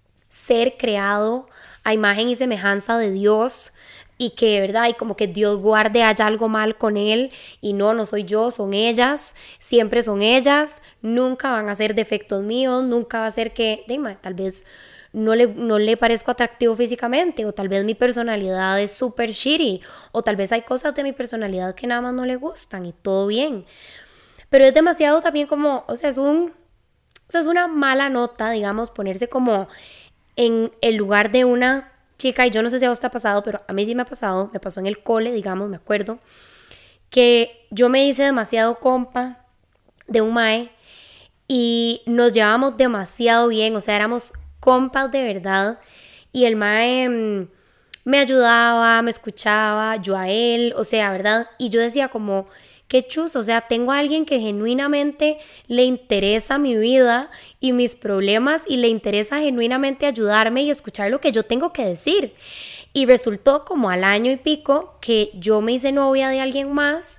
ser creado a imagen y semejanza de Dios y que, ¿verdad? Y como que Dios guarde haya algo mal con él y no, no soy yo, son ellas, siempre son ellas, nunca van a ser defectos míos, nunca va a ser que, dime, tal vez no le, no le parezco atractivo físicamente o tal vez mi personalidad es súper shitty o tal vez hay cosas de mi personalidad que nada más no le gustan y todo bien. Pero es demasiado también como, o sea, es un, o sea, es una mala nota, digamos, ponerse como en el lugar de una chica, y yo no sé si a vos te ha pasado, pero a mí sí me ha pasado, me pasó en el cole, digamos, me acuerdo, que yo me hice demasiado compa de un mae y nos llevábamos demasiado bien, o sea, éramos compas de verdad, y el mae mmm, me ayudaba, me escuchaba, yo a él, o sea, ¿verdad? Y yo decía como, qué chus, o sea, tengo a alguien que genuinamente le interesa mi vida y mis problemas y le interesa genuinamente ayudarme y escuchar lo que yo tengo que decir. Y resultó como al año y pico que yo me hice novia de alguien más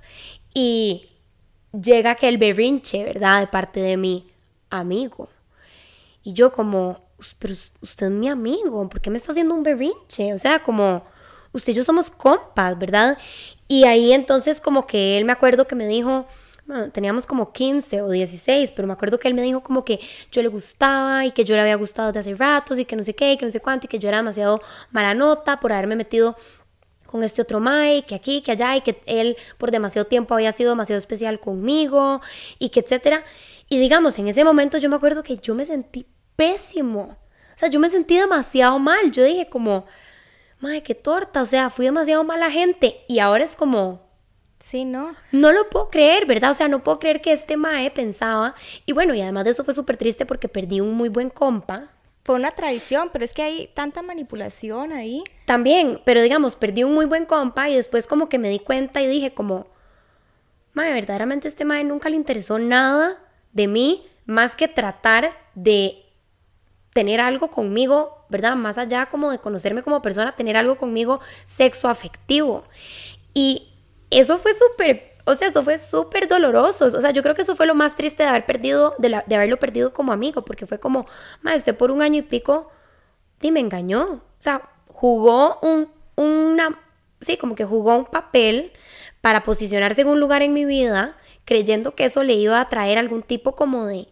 y llega aquel berrinche, ¿verdad? De parte de mi amigo. Y yo como, pero usted es mi amigo, ¿por qué me está haciendo un berrinche? O sea, como, usted y yo somos compas, ¿verdad? Y ahí entonces como que él, me acuerdo que me dijo, bueno, teníamos como quince o dieciséis, pero me acuerdo que él me dijo como que yo le gustaba y que yo le había gustado desde hace ratos y que no sé qué, y que no sé cuánto, y que yo era demasiado mala nota por haberme metido con este otro mae, que aquí, que allá, y que él por demasiado tiempo había sido demasiado especial conmigo, y que etcétera. Y digamos, en ese momento yo me acuerdo que yo me sentí pésimo, o sea, yo me sentí demasiado mal, yo dije como, madre, qué torta, o sea, fui demasiado mala gente, y ahora es como, sí, ¿no? No lo puedo creer, ¿verdad? O sea, no puedo creer que este mae pensaba, y bueno, y además de eso fue súper triste porque perdí un muy buen compa. Fue una traición, pero es que hay tanta manipulación ahí. También, pero digamos, perdí un muy buen compa y después como que me di cuenta y dije como, mae, verdaderamente este mae nunca le interesó nada de mí, más que tratar de tener algo conmigo, ¿verdad? Más allá como de conocerme como persona, tener algo conmigo sexo afectivo. Y eso fue súper, o sea, eso fue súper doloroso. O sea, yo creo que eso fue lo más triste de haber perdido, de, la, de haberlo perdido como amigo, porque fue como, mae, usted por un año y pico, sí, me engañó. O sea, jugó un, una, sí, como que jugó un papel para posicionarse en un lugar en mi vida, creyendo que eso le iba a traer algún tipo como de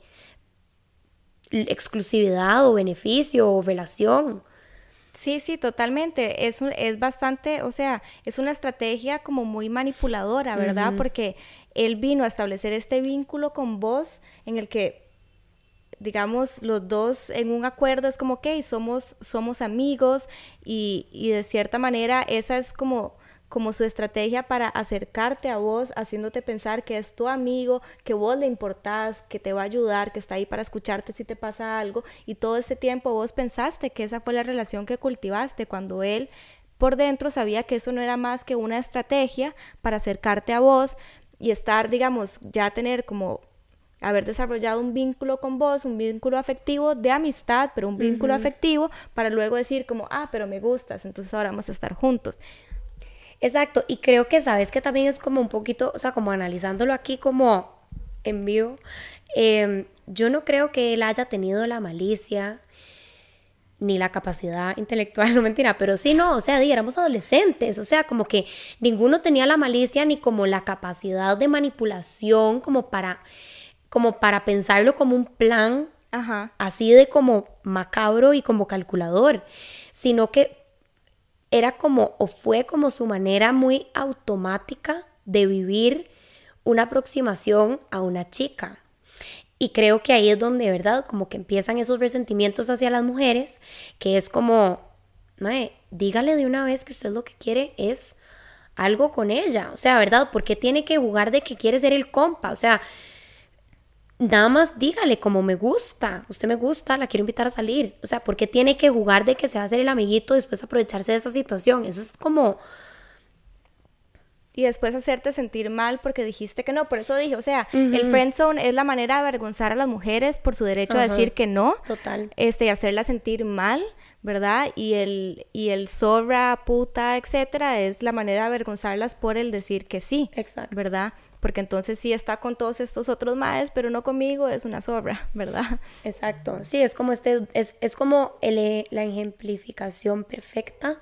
exclusividad o beneficio o relación. Sí, sí, totalmente. Es, un, es bastante, o sea, es una estrategia como muy manipuladora, ¿verdad? Uh-huh. Porque él vino a establecer este vínculo con vos en el que, digamos, los dos en un acuerdo es como, ok, somos, somos amigos y, y de cierta manera esa es como... como su estrategia para acercarte a vos, haciéndote pensar que es tu amigo, que vos le importás, que te va a ayudar, que está ahí para escucharte si te pasa algo, y todo ese tiempo vos pensaste que esa fue la relación que cultivaste, cuando él por dentro sabía que eso no era más que una estrategia para acercarte a vos y estar, digamos, ya tener como... haber desarrollado un vínculo con vos, un vínculo afectivo de amistad, pero un vínculo uh-huh. afectivo para luego decir como, ah, pero me gustas, entonces ahora vamos a estar juntos. Exacto, y creo que sabes que también es como un poquito, o sea, como analizándolo aquí como en vivo, eh, yo no creo que él haya tenido la malicia ni la capacidad intelectual, no mentira, pero sí, no, o sea, di, éramos adolescentes, o sea, como que ninguno tenía la malicia ni como la capacidad de manipulación como para, como para pensarlo como un plan, ajá, así de como macabro y como calculador, sino que era como, o fue como su manera muy automática de vivir una aproximación a una chica. Y creo que ahí es donde, ¿verdad? Como que empiezan esos resentimientos hacia las mujeres, que es como, mae, dígale de una vez que usted lo que quiere es algo con ella. O sea, ¿verdad? ¿Por qué tiene que jugar de que quiere ser el compa? O sea, nada más dígale como me gusta, usted me gusta, la quiero invitar a salir. O sea, ¿por qué tiene que jugar de que se va a hacer el amiguito y después aprovecharse de esa situación? Eso es como... Y después hacerte sentir mal porque dijiste que no. Por eso dije, o sea, uh-huh. el friendzone es la manera de avergonzar a las mujeres por su derecho uh-huh. a decir que no. Total. Este, y hacerlas sentir mal, ¿verdad? Y el, y el zorra, puta, etcétera, es la manera de avergonzarlas por el decir que sí. Exacto. ¿Verdad? Porque entonces sí está con todos estos otros maes, pero no conmigo, es una zorra, ¿verdad? Exacto. Sí, es como este, es, es como el, la ejemplificación perfecta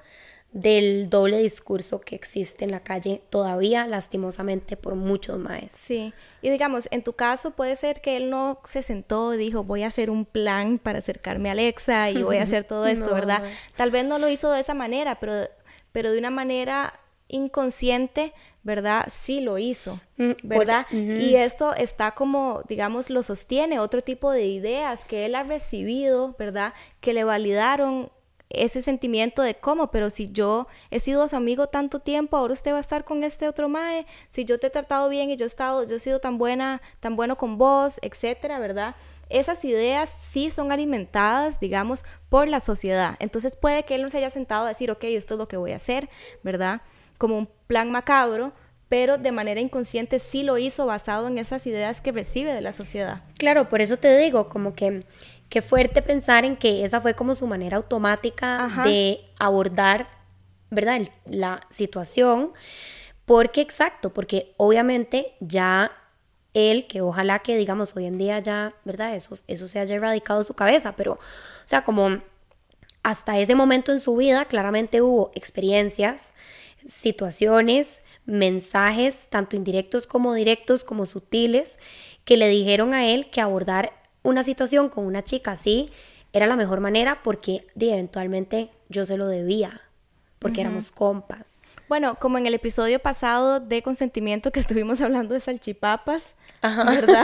del doble discurso que existe en la calle todavía, lastimosamente, por muchos maes. Sí, y digamos, en tu caso puede ser que él no se sentó y dijo, voy a hacer un plan para acercarme a Alexa y voy a hacer todo esto, no, ¿verdad? Tal vez no lo hizo de esa manera, pero, pero de una manera inconsciente, ¿verdad? Sí lo hizo, ¿verdad? Por, uh-huh. Y esto está como, digamos, lo sostiene otro tipo de ideas que él ha recibido, ¿verdad? Que le validaron ese sentimiento de cómo, pero si yo he sido su amigo tanto tiempo, ahora usted va a estar con este otro mae, si yo te he tratado bien y yo he estado, yo he sido tan buena, tan bueno con vos, etcétera, ¿verdad? Esas ideas sí son alimentadas, digamos, por la sociedad. Entonces puede que él no se haya sentado a decir, ok, esto es lo que voy a hacer, ¿verdad? Como un plan macabro, pero de manera inconsciente sí lo hizo basado en esas ideas que recibe de la sociedad. Claro, por eso te digo, como que qué fuerte pensar en que esa fue como su manera automática Ajá. de abordar, ¿verdad? El, la situación, porque exacto, porque obviamente ya él, que ojalá que digamos hoy en día ya, ¿verdad? Eso, eso se haya erradicado de su cabeza, pero, o sea, como hasta ese momento en su vida claramente hubo experiencias, situaciones, mensajes, tanto indirectos como directos, como sutiles, que le dijeron a él que abordar una situación con una chica así era la mejor manera porque de, eventualmente yo se lo debía, porque uh-huh. éramos compas. Bueno, como en el episodio pasado de consentimiento que estuvimos hablando de salchipapas, Ajá. ¿verdad?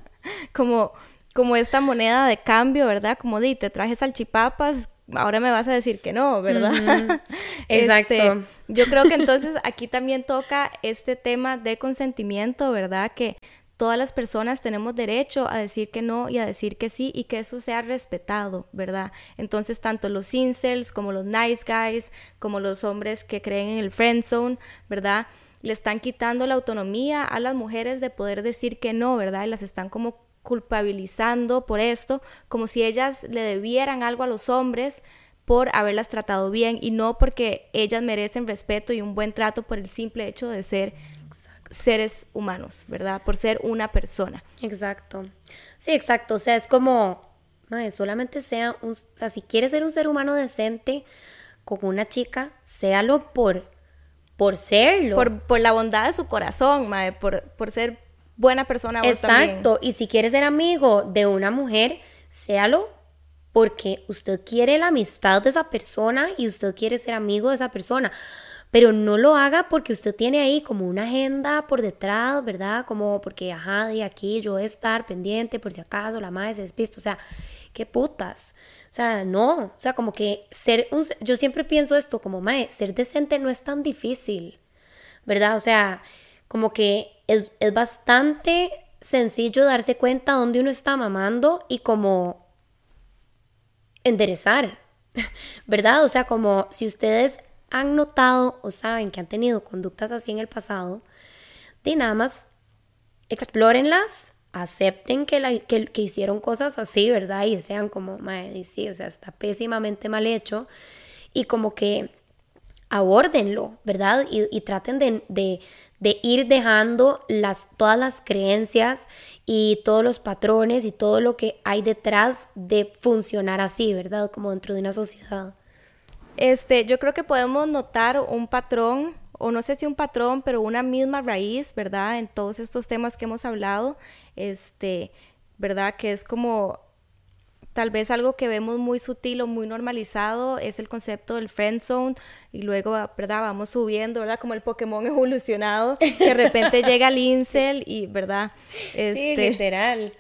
como, como esta moneda de cambio, ¿verdad? Como di, te traje salchipapas, ahora me vas a decir que no, ¿verdad? Uh-huh. Exacto. Este, yo creo que entonces aquí también toca este tema de consentimiento, ¿verdad? Que todas las personas tenemos derecho a decir que no y a decir que sí, y que eso sea respetado, ¿verdad? Entonces, tanto los incels como los nice guys, como los hombres que creen en el friend zone, ¿verdad? Le están quitando la autonomía a las mujeres de poder decir que no, ¿verdad? Y las están como culpabilizando por esto, como si ellas le debieran algo a los hombres por haberlas tratado bien, y no porque ellas merecen respeto y un buen trato por el simple hecho de ser seres humanos, ¿verdad? Por ser una persona. Exacto. Sí, exacto. O sea, es como, madre, solamente sea un, o sea, si quieres ser un ser humano decente con una chica, séalo por, por serlo. Por, por la bondad de su corazón, madre, por, por ser buena persona vos también. Exacto. Y si quieres ser amigo de una mujer, séalo porque usted quiere la amistad de esa persona y usted quiere ser amigo de esa persona. Pero no lo haga porque usted tiene ahí como una agenda por detrás, ¿verdad? Como porque, ajá, de aquí yo voy a estar pendiente por si acaso la madre se despista. O sea, qué putas. O sea, no. O sea, como que ser un... Yo siempre pienso esto como, madre, ser decente no es tan difícil, ¿verdad? O sea, como que es, es bastante sencillo darse cuenta dónde uno está mamando y como enderezar, ¿verdad? O sea, como si ustedes han notado o saben que han tenido conductas así en el pasado, de nada más explórenlas, acepten que, la, que, que hicieron cosas así, ¿verdad? Y sean como, madre, sí, o sea, está pésimamente mal hecho, y como que abórdenlo, ¿verdad? Y, y traten de, de, de ir dejando las, todas las creencias y todos los patrones y todo lo que hay detrás de funcionar así, ¿verdad? Como dentro de una sociedad. Este, yo creo que podemos notar un patrón, o no sé si un patrón, pero una misma raíz, ¿verdad? En todos estos temas que hemos hablado, este, ¿verdad? Que es como tal vez algo que vemos muy sutil o muy normalizado, es el concepto del friend zone, y luego, ¿verdad? Vamos subiendo, ¿verdad? Como el Pokémon evolucionado, que de repente llega el incel y, ¿verdad? Este, sí, literal.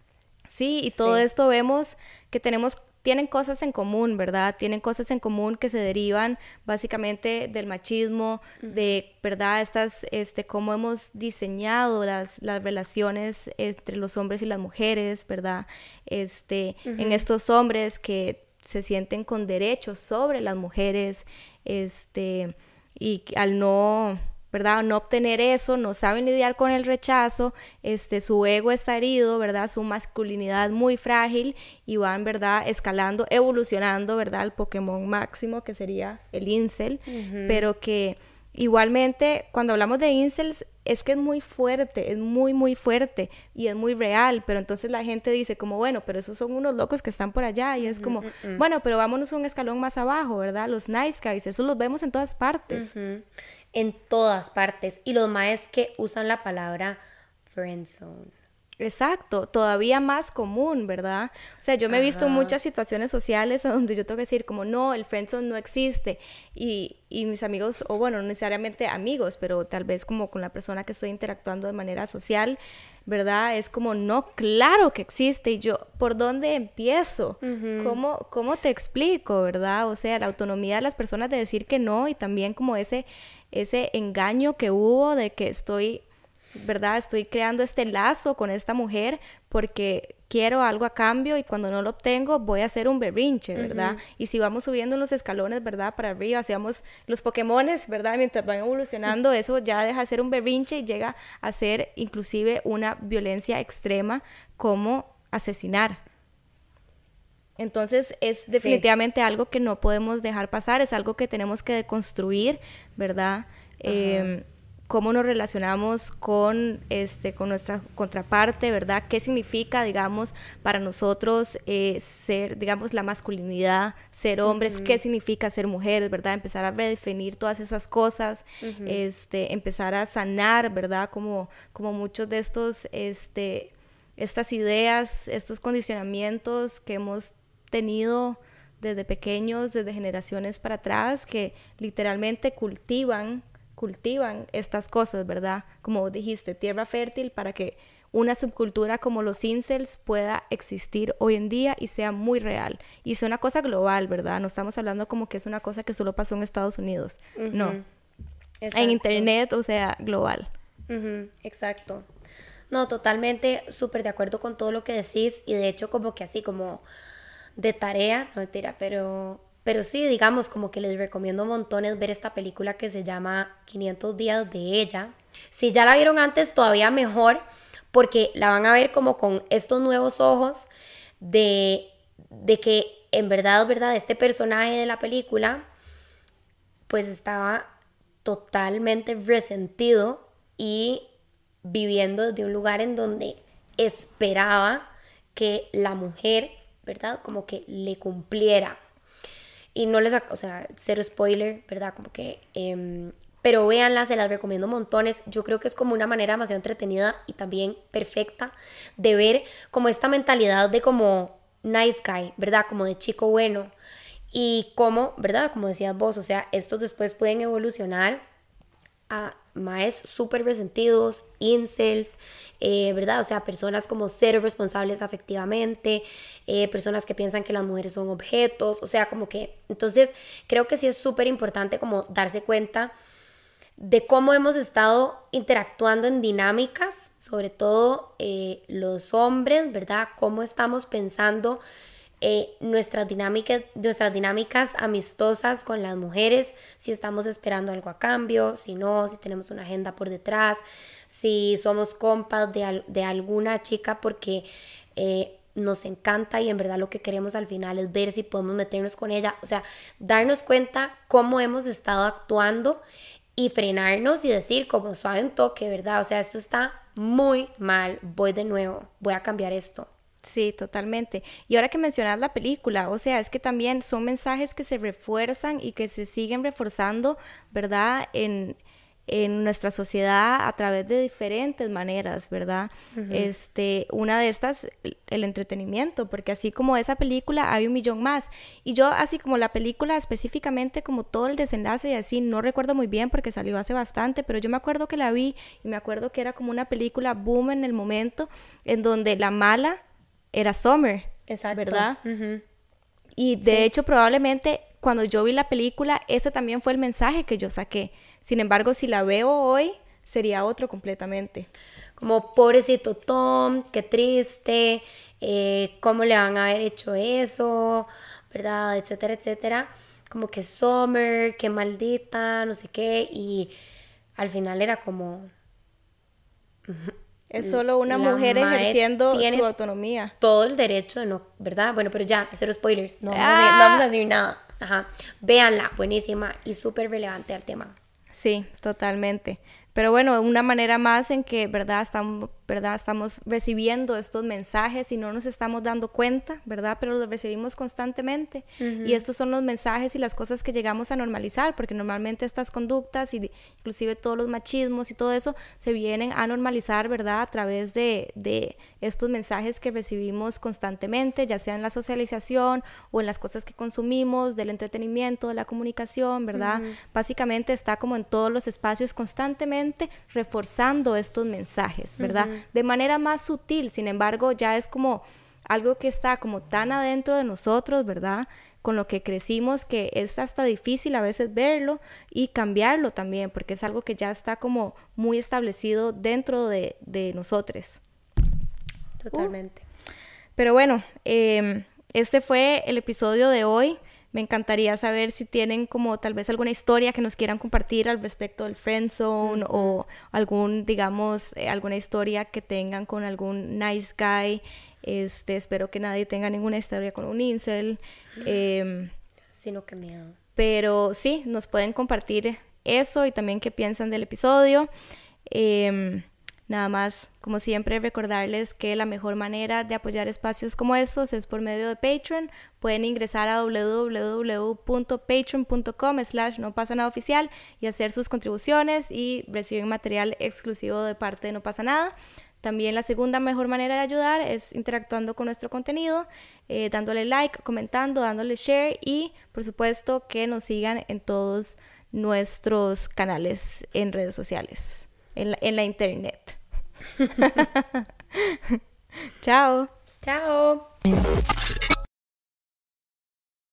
Sí, y todo sí. esto vemos que tenemos tienen cosas en común, ¿verdad? Tienen cosas en común que se derivan básicamente del machismo, uh-huh. de, ¿verdad? Estas, este, cómo hemos diseñado las, las relaciones entre los hombres y las mujeres, ¿verdad? Este, uh-huh. En estos hombres que se sienten con derechos sobre las mujeres, este, y al no... ¿verdad? No obtener eso, no saben lidiar con el rechazo, este, su ego está herido, ¿verdad? Su masculinidad muy frágil, y van, ¿verdad? Escalando, evolucionando, ¿verdad? El Pokémon máximo, que sería el incel, uh-huh. pero que igualmente, cuando hablamos de incels, es que es muy fuerte, es muy, muy fuerte, y es muy real, pero entonces la gente dice como, bueno, pero esos son unos locos que están por allá, y es como, uh-huh. bueno, pero vámonos un escalón más abajo, ¿verdad? Los nice guys, esos los vemos en todas partes. Uh-huh. En todas partes. Y los maes que usan la palabra friendzone. Exacto, todavía más común, ¿verdad? O sea, yo me Ajá. he visto en muchas situaciones sociales donde yo tengo que decir como, no, el friendzone no existe, y, y mis amigos, o bueno, no necesariamente amigos, pero tal vez como con la persona que estoy interactuando de manera social, ¿verdad? Es como, no, claro que existe, y yo, ¿por dónde empiezo? Uh-huh. ¿Cómo, cómo te explico, verdad? O sea, la autonomía de las personas de decir que no, y también como ese, ese engaño que hubo de que estoy... ¿verdad? Estoy creando este lazo con esta mujer porque quiero algo a cambio, y cuando no lo obtengo voy a hacer un berrinche, ¿verdad? Uh-huh. Y si vamos subiendo los escalones, ¿verdad? Para arriba, hacíamos los Pokémones, ¿verdad? Mientras van evolucionando, eso ya deja de ser un berrinche y llega a ser inclusive una violencia extrema como asesinar. Entonces es definitivamente sí. algo que no podemos dejar pasar, es algo que tenemos que deconstruir, ¿verdad? Uh-huh. Eh, cómo nos relacionamos con, este, con nuestra contraparte, ¿verdad? ¿Qué significa, digamos, para nosotros eh, ser, digamos, la masculinidad, ser hombres? Uh-huh. ¿Qué significa ser mujeres, verdad? Empezar a redefinir todas esas cosas, uh-huh. este, empezar a sanar, ¿verdad? Como, como muchos de estos, este, estas ideas, estos condicionamientos que hemos tenido desde pequeños, desde generaciones para atrás, que literalmente cultivan cultivan estas cosas, ¿verdad? Como dijiste, tierra fértil para que una subcultura como los incels pueda existir hoy en día y sea muy real. Y es una cosa global, ¿verdad? No estamos hablando como que es una cosa que solo pasó en Estados Unidos. Uh-huh. No. Exacto. En internet, o sea, global. Uh-huh. Exacto. No, totalmente súper de acuerdo con todo lo que decís y de hecho como que así como de tarea, no mentira, pero, pero sí, digamos como que les recomiendo montones ver esta película que se llama quinientos días de ella. Si ya la vieron antes, todavía mejor porque la van a ver como con estos nuevos ojos de, de que en verdad, verdad, este personaje de la película pues estaba totalmente resentido y viviendo desde un lugar en donde esperaba que la mujer, ¿verdad? Como que le cumpliera. Y no les, o sea, cero spoiler, ¿verdad? Como que, eh, pero véanla, se las recomiendo montones. Yo creo que es como una manera demasiado entretenida y también perfecta de ver como esta mentalidad de como nice guy, ¿verdad? Como de chico bueno. Y como, ¿verdad? Como decías vos, o sea, estos después pueden evolucionar a maes súper resentidos, incels, eh, ¿verdad? O sea, personas como cero responsables afectivamente, eh, personas que piensan que las mujeres son objetos, o sea, como que, entonces creo que sí es súper importante como darse cuenta de cómo hemos estado interactuando en dinámicas, sobre todo eh, los hombres, ¿verdad? Cómo estamos pensando Eh, nuestras dinámicas, nuestras dinámicas amistosas con las mujeres, si estamos esperando algo a cambio, si no, si tenemos una agenda por detrás, si somos compas de, al, de alguna chica porque eh, nos encanta y en verdad lo que queremos al final es ver si podemos meternos con ella, o sea, darnos cuenta cómo hemos estado actuando y frenarnos y decir como suave un toque, ¿verdad? O sea, esto está muy mal, voy de nuevo, voy a cambiar esto. Sí, totalmente. Y ahora que mencionas la película, o sea, es que también son mensajes que se refuerzan y que se siguen reforzando, ¿verdad? En, en nuestra sociedad a través de diferentes maneras, ¿verdad? Uh-huh. Este, una de estas, el entretenimiento, porque así como esa película hay un millón más. Y yo, así como la película específicamente, como todo el desenlace y así, no recuerdo muy bien porque salió hace bastante, pero yo me acuerdo que la vi y me acuerdo que era como una película boom en el momento en donde la mala era Summer, exacto, ¿verdad? Uh-huh. Y de sí. hecho probablemente cuando yo vi la película ese también fue el mensaje que yo saqué. Sin embargo, si la veo hoy sería otro completamente. Como pobrecito Tom, qué triste, eh, cómo le van a haber hecho eso, ¿verdad? Etcétera, etcétera. Como que Summer, qué maldita, no sé qué. Y al final era como... Uh-huh. Es solo una la mujer ejerciendo su autonomía. Todo el derecho de no, ¿verdad? Bueno, pero ya, cero spoilers. No, ah. vamos, a, no vamos a decir nada. Ajá. Véanla, buenísima y súper relevante al tema. Sí, totalmente. Pero bueno, una manera más en que, ¿verdad? Estamos, ¿verdad? Estamos recibiendo estos mensajes y no nos estamos dando cuenta, ¿verdad? Pero los recibimos constantemente. Uh-huh. Y estos son los mensajes y las cosas que llegamos a normalizar, porque normalmente estas conductas y inclusive todos los machismos y todo eso se vienen a normalizar, ¿verdad? A través de, de estos mensajes que recibimos constantemente, ya sea en la socialización o en las cosas que consumimos, del entretenimiento, de la comunicación, ¿verdad? Uh-huh. Básicamente está como en todos los espacios constantemente reforzando estos mensajes, ¿verdad? Uh-huh. De manera más sutil, sin embargo, ya es como algo que está como tan adentro de nosotros, ¿verdad? Con lo que crecimos que es hasta difícil a veces verlo y cambiarlo también, porque es algo que ya está como muy establecido dentro de, de nosotros. Totalmente. Uh. Pero bueno, eh, este fue el episodio de hoy. Me encantaría saber si tienen como tal vez alguna historia que nos quieran compartir al respecto del friendzone uh-huh. o algún, digamos, eh, alguna historia que tengan con algún nice guy. Este, espero que nadie tenga ninguna historia con un incel. Eh, Sino que miedo. Pero sí, nos pueden compartir eso y también qué piensan del episodio. Eh, Nada más, como siempre, recordarles que la mejor manera de apoyar espacios como estos es por medio de Patreon. Pueden ingresar a doble u doble u doble u punto patreon punto com slash no pasa nada oficial y hacer sus contribuciones y reciben material exclusivo de parte de No Pasa Nada. También la segunda mejor manera de ayudar es interactuando con nuestro contenido, eh, dándole like, comentando, dándole share y, por supuesto, que nos sigan en todos nuestros canales en redes sociales. En la, en la internet. Chao. Chao.